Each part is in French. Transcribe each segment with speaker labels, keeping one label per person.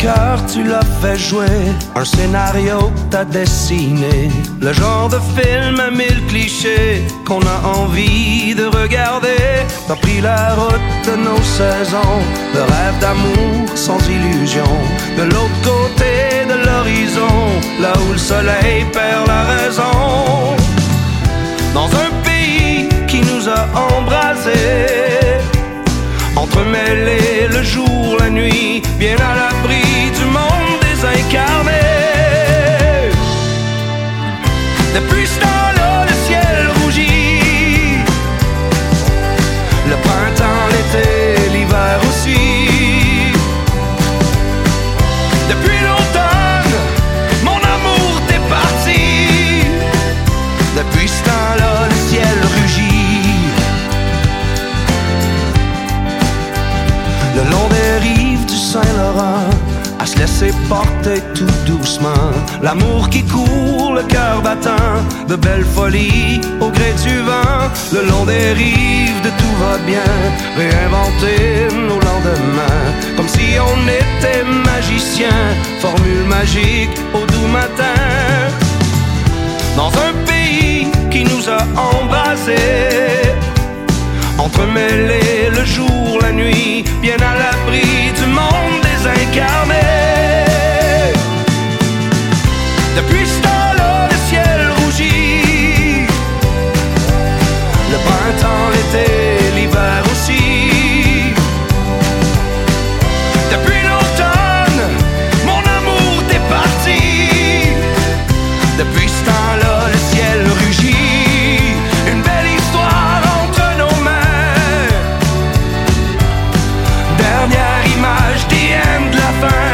Speaker 1: cœur tu l'as fait jouer, un scénario que t'as dessiné, le genre de film à 1000 clichés qu'on a envie de regarder. T'as pris la route de nos saisons, de rêve d'amour sans illusion, de l'autre côté de l'horizon, là où le soleil perd la raison. Dans un pays qui nous a embrasés, entremêlés le jour, la nuit, bien à l'abri du monde désincarné. Depuis ce temps-là, le ciel rougit, le printemps, l'été, l'hiver aussi. Depuis l'automne, mon amour, t'es parti. Depuis ce temps-là, le ciel rugit. Le long des rives du Saint-Laurent, à se laisser porter tout doucement, l'amour qui court, le cœur battant, de belles folies au gré du vent. Le long des rives de tout va bien, réinventer nos lendemains, comme si on était magiciens, formule magique au doux matin. Dans un pays qui nous a embrasés, entremêlés le jour, la nuit, bien à l'abri du monde désincarné. Depuis ce temps-là, le ciel rougit, le printemps, l'été, l'hiver aussi. Depuis l'automne, mon amour, t'es parti. Depuis ce temps-là, le ciel rugit, une belle histoire entre nos mains. Dernière image, the end, la fin.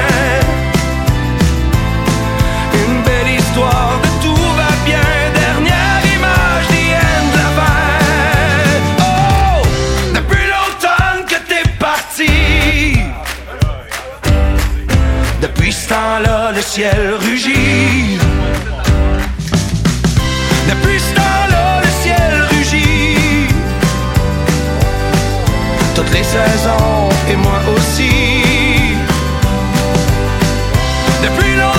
Speaker 1: Une belle histoire de tout va bien. Dernière image, the end, la fin. Oh, depuis l'automne que t'es parti. Depuis ce temps-là, le ciel rugit. Depuis ce temps-là, le ciel rugit. Toutes les saisons et moi aussi. Depuis longtemps